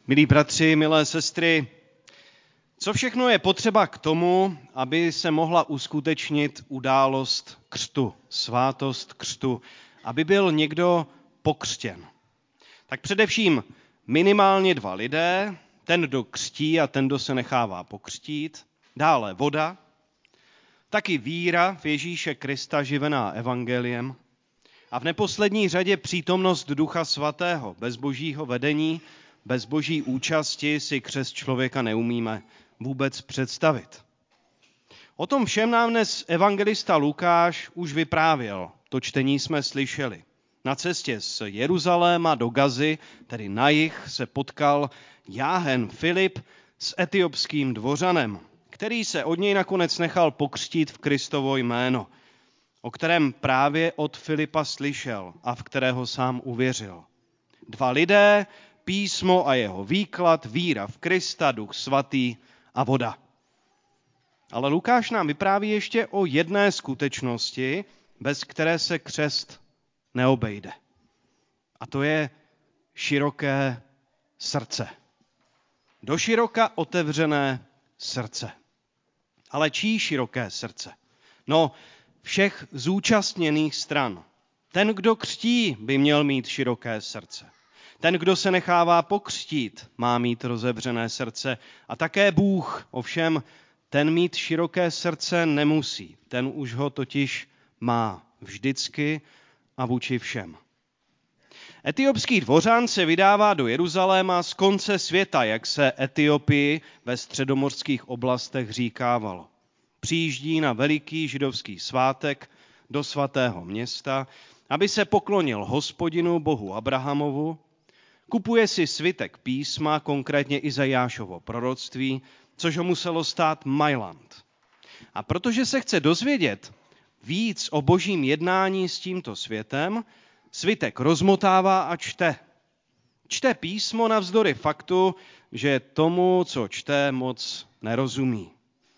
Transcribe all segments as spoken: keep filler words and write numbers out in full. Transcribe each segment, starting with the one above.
Milí bratři, milé sestry, co všechno je potřeba k tomu, aby se mohla uskutečnit událost křtu, svátost křtu, aby byl někdo pokřtěn? Tak především minimálně dva lidé, ten, kdo křtí a ten, kdo se nechává pokřtít, dále voda, taky víra v Ježíše Krista živená evangeliem a v neposlední řadě přítomnost Ducha Svatého. Bez božího vedení, bez boží účasti si křest člověka neumíme vůbec představit. O tom všem nám dnes evangelista Lukáš už vyprávěl. To čtení jsme slyšeli. Na cestě z Jeruzaléma do Gazy, tedy na jih, se potkal jáhen Filip s etiopským dvořanem, který se od něj nakonec nechal pokřtít v Kristovo jméno, o kterém právě od Filipa slyšel a v kterého sám uvěřil. Dva lidé, písmo a jeho výklad, víra v Krista, Duch Svatý a voda. Ale Lukáš nám vypráví ještě o jedné skutečnosti, bez které se křest neobejde. A to je široké srdce. Doširoka otevřené srdce. Ale čí široké srdce? No, všech zúčastněných stran. Ten, kdo křtí, by měl mít široké srdce. Ten, kdo se nechává pokřtít, má mít rozevřené srdce. A také Bůh, ovšem, ten mít široké srdce nemusí. Ten už ho totiž má vždycky a vůči všem. Etiopský dvořan se vydává do Jeruzaléma z konce světa, jak se Etiopii ve středomořských oblastech říkávalo. Přijíždí na veliký židovský svátek do svatého města, aby se poklonil Hospodinu, Bohu Abrahamovu, kupuje si svitek písma, konkrétně Izajášovo proroctví, což ho muselo stát majlant. A protože se chce dozvědět víc o božím jednání s tímto světem, svitek rozmotává a čte. Čte písmo navzdory faktu, že tomu, co čte, moc nerozumí.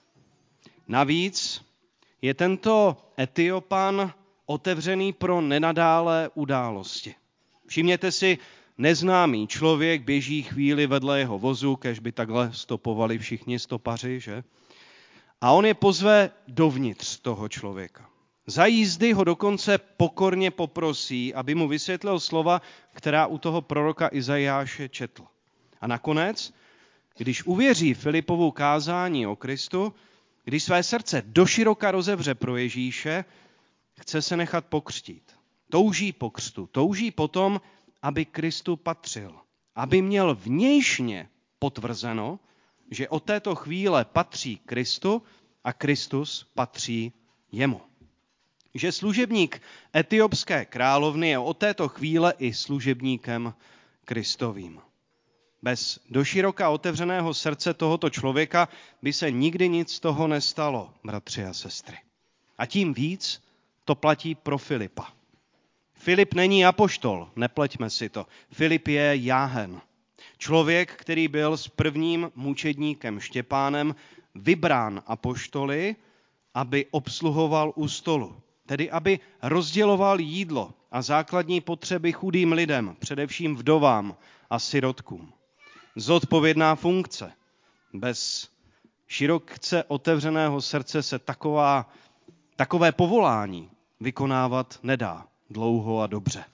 Navíc je tento Etiopan otevřený pro nenadálé události. Všimněte si, neznámý člověk běží chvíli vedle jeho vozu, kež by takhle stopovali všichni stopaři, že? A on je pozve dovnitř toho člověka. Za jízdy ho dokonce pokorně poprosí, aby mu vysvětlil slova, která u toho proroka Izajáše četl. A nakonec, když uvěří Filipovu kázání o Kristu, když své srdce doširoka rozevře pro Ježíše, chce se nechat pokřtít. Touží po křtu, touží potom, aby Kristu patřil. Aby měl vnějšně potvrzeno, že od této chvíle patří Kristu a Kristus patří jemu. Že služebník etiopské královny je od této chvíle i služebníkem Kristovým. Bez doširoka otevřeného srdce tohoto člověka by se nikdy nic z toho nestalo, bratři a sestry. A tím víc to platí pro Filipa. Filip není apoštol, nepleťme si to. Filip je jáhen. Člověk, který byl s prvním mučedníkem Štěpánem vybrán apoštoly, aby obsluhoval u stolu. Tedy aby rozděloval jídlo a základní potřeby chudým lidem, především vdovám a sirotkům. Zodpovědná funkce. Bez široce otevřeného srdce se taková, takové povolání vykonávat nedá dlouho a dobře.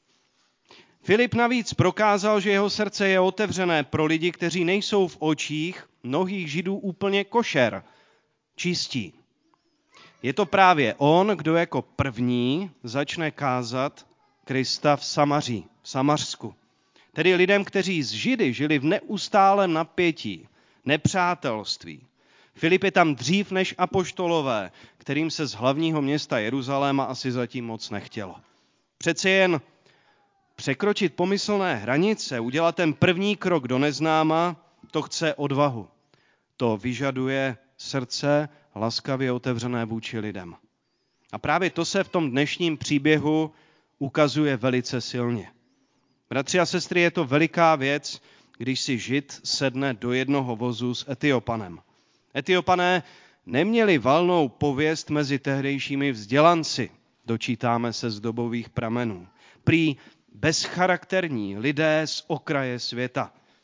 Filip navíc prokázal, že jeho srdce je otevřené pro lidi, kteří nejsou v očích mnohých Židů úplně košer, čistí. Je to právě on, kdo jako první začne kázat Krista v Samaří, v Samařsku. Tedy lidem, kteří z Židy žili v neustálém napětí, nepřátelství. Filip je tam dřív než apoštolové, kterým se z hlavního města Jeruzaléma asi zatím moc nechtělo. Přece jen překročit pomyslné hranice, udělat ten první krok do neznáma, to chce odvahu. To vyžaduje srdce laskavě otevřené vůči lidem. A právě to se v tom dnešním příběhu ukazuje velice silně. Bratři a sestry, je to veliká věc, když si Žid sedne do jednoho vozu s Etiopanem. Etiopané neměli valnou pověst mezi tehdejšími vzdělanci, dočítáme se z dobových pramenů. Prý bezcharakterní lidé z okraje světa.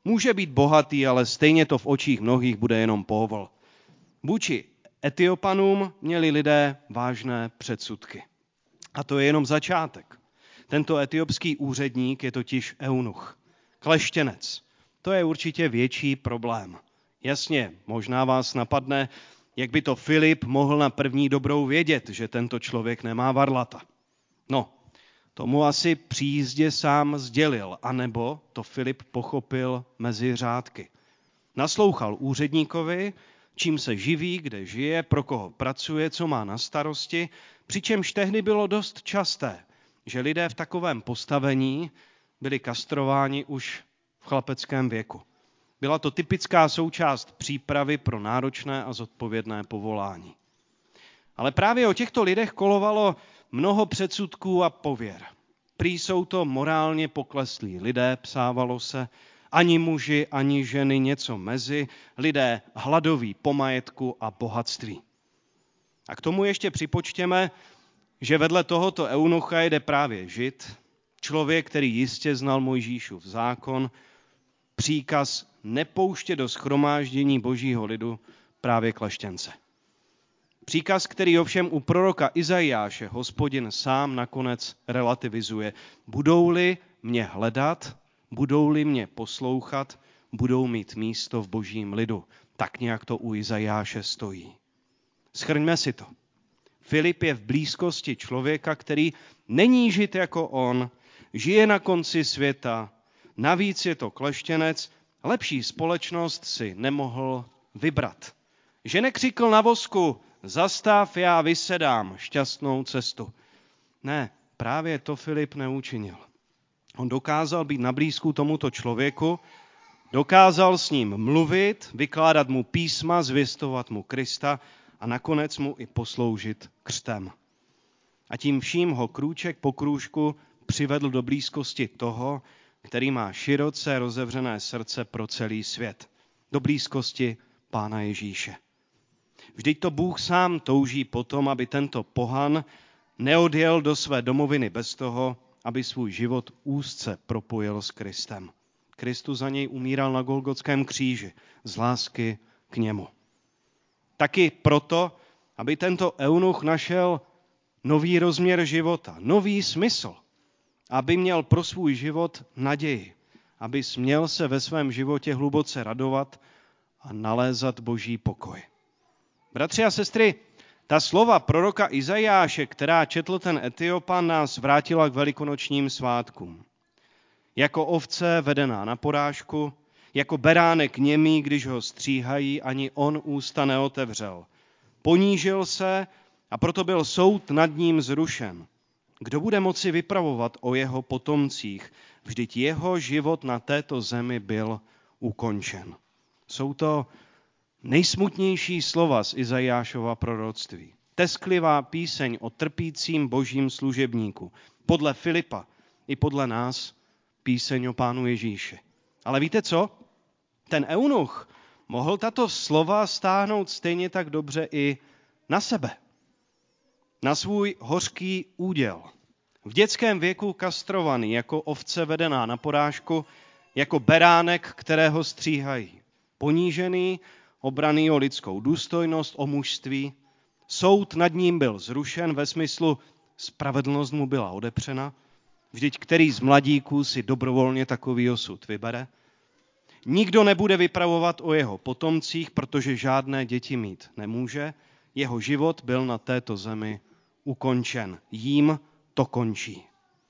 Může být bohatý, ale stejně to v očích mnohých bude jenom povol. Vůči Etiopanům měli lidé vážné předsudky. A to je jenom začátek. Tento etiopský úředník je totiž eunuch, kleštěnec. To je určitě větší problém. Jasně, možná vás napadne, jak by to Filip mohl na první dobrou vědět, že tento člověk nemá varlata. No, tomu asi při jízdě sám sdělil, anebo to Filip pochopil mezi řádky. Naslouchal úředníkovi, čím se živí, kde žije, pro koho pracuje, co má na starosti, přičemž tehdy bylo dost časté, že lidé v takovém postavení byli kastrováni už v chlapeckém věku. Byla to typická součást přípravy pro náročné a zodpovědné povolání. Ale právě o těchto lidech kolovalo mnoho předsudků a pověr. Prý jsou to morálně pokleslí lidé, psávalo se, ani muži, ani ženy, něco mezi, lidé hladoví po majetku a bohatství. A k tomu ještě připočtěme, že vedle tohoto eunucha jde právě Žid, člověk, který jistě znal Mojžíšův zákon, příkaz nepouštět do shromáždění božího lidu právě kleštěnce. Příkaz, který ovšem u proroka Izajáše Hospodin sám nakonec relativizuje. Budou-li mě hledat, budou-li mě poslouchat, budou mít místo v božím lidu. Tak nějak to u Izajáše stojí. Shrňme si to. Filip je v blízkosti člověka, který není Žid jako on, žije na konci světa, navíc je to kleštěnec, lepší společnost si nemohl vybrat. Že nekřikl na vosku, zastav, já vysedám šťastnou cestu. Ne, právě to Filip neučinil. On dokázal být na blízku tomuto člověku, dokázal s ním mluvit, vykládat mu písma, zvěstovat mu Krista a nakonec mu i posloužit křtem. A tím vším ho krůček po krůžku přivedl do blízkosti toho, který má široce rozevřené srdce pro celý svět. Do blízkosti Pána Ježíše. Vždyť to Bůh sám touží potom, aby tento pohan neodjel do své domoviny bez toho, aby svůj život úzce propojil s Kristem. Kristus za něj umíral na Golgotském kříži z lásky k němu. Taky proto, aby tento eunuch našel nový rozměr života, nový smysl, aby měl pro svůj život naději, aby směl se ve svém životě hluboce radovat a nalézat boží pokoj. Bratři a sestry, ta slova proroka Izajáše, která četl ten Etiopan, nás vrátila k velikonočním svátkům. Jako ovce vedená na porážku, jako beránek němý, když ho stříhají, ani on ústa neotevřel. Ponížil se a proto byl soud nad ním zrušen. Kdo bude moci vypravovat o jeho potomcích? Vždyť jeho život na této zemi byl ukončen. Jsou to nejsmutnější slova z Izajášova proroctví. Tesklivá píseň o trpícím božím služebníku. Podle Filipa i podle nás píseň o Pánu Ježíši. Ale víte co? Ten eunuch mohl tato slova stáhnout stejně tak dobře i na sebe. Na svůj hořký úděl. V dětském věku kastrovaný, jako ovce vedená na porážku, jako beránek, kterého stříhají. Ponížený, obraný o lidskou důstojnost, o mužství. Soud nad ním byl zrušen ve smyslu spravedlnost mu byla odepřena. Vždyť který z mladíků si dobrovolně takový osud vybere? Nikdo nebude vypravovat o jeho potomcích, protože žádné děti mít nemůže. Jeho život byl na této zemi ukončen. Jím to končí.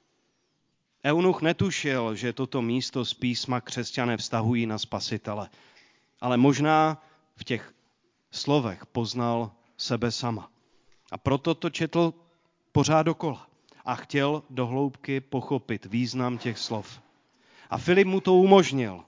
Eunuch netušil, že toto místo z písma křesťané vztahují na Spasitele, ale možná v těch slovech poznal sebe sama. A proto to četl pořád dokola a chtěl do hloubky pochopit význam těch slov. A Filip mu to umožnil.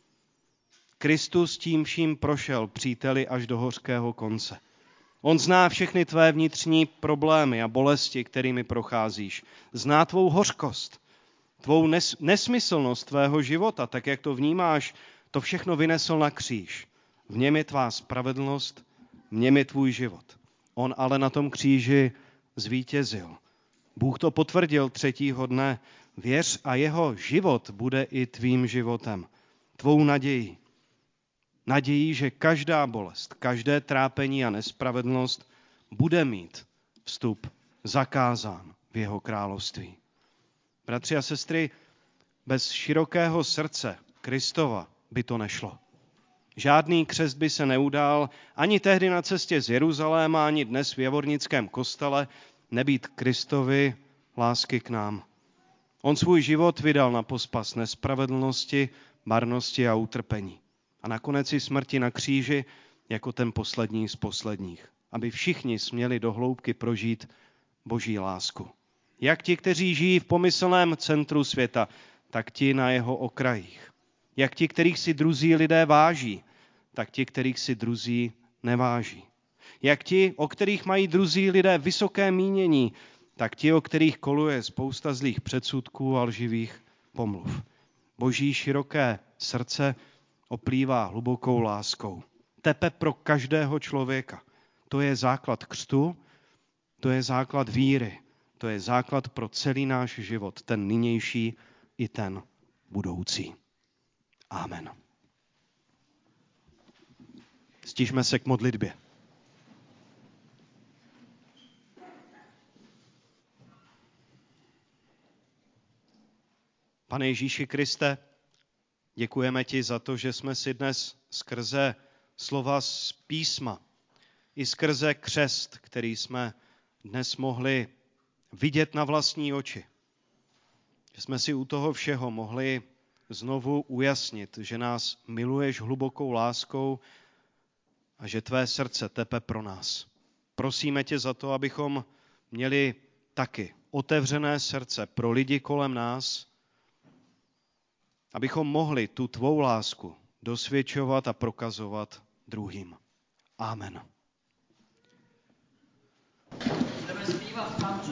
Kristus tím vším prošel, příteli, až do hořkého konce. On zná všechny tvé vnitřní problémy a bolesti, kterými procházíš. Zná tvou hořkost, tvou nes- nesmyslnost tvého života, tak jak to vnímáš, to všechno vynesl na kříž. V něm je tvá spravedlnost, v něm je tvůj život. On ale na tom kříži zvítězil. Bůh to potvrdil třetího dne. Věř a jeho život bude i tvým životem. tvou naději. Naději, že každá bolest, každé trápení a nespravedlnost bude mít vstup zakázán v jeho království. Bratři a sestry, bez širokého srdce Kristova by to nešlo. Žádný křest by se neudál ani tehdy na cestě z Jeruzaléma, ani dnes v Javornickém kostele, nebýt Kristovi lásky k nám. On svůj život vydal na pospas nespravedlnosti, marnosti a utrpení. A nakonec i smrti na kříži jako ten poslední z posledních. Aby všichni směli do hloubky prožít Boží lásku. Jak ti, kteří žijí v pomyslném centru světa, tak ti na jeho okrajích. Jak ti, kterých si druzí lidé váží, tak ti, kterých si druzí neváží. Jak ti, o kterých mají druzí lidé vysoké mínění, tak ti, o kterých koluje spousta zlých předsudků a lživých pomluv. Boží široké srdce oplývá hlubokou láskou. Tepe pro každého člověka. To je základ křtu, to je základ víry, to je základ pro celý náš život, ten nynější i ten budoucí. Amen. Stižme se k modlitbě. Pane Ježíši Kriste, děkujeme ti za to, že jsme si dnes skrze slova z písma i skrze křest, který jsme dnes mohli vidět na vlastní oči, že jsme si u toho všeho mohli znovu ujasnit, že nás miluješ hlubokou láskou a že tvé srdce tepe pro nás. Prosíme tě za to, abychom měli taky otevřené srdce pro lidi kolem nás, abychom mohli tu tvou lásku dosvědčovat a prokazovat druhým. Amen. Budeme zpívat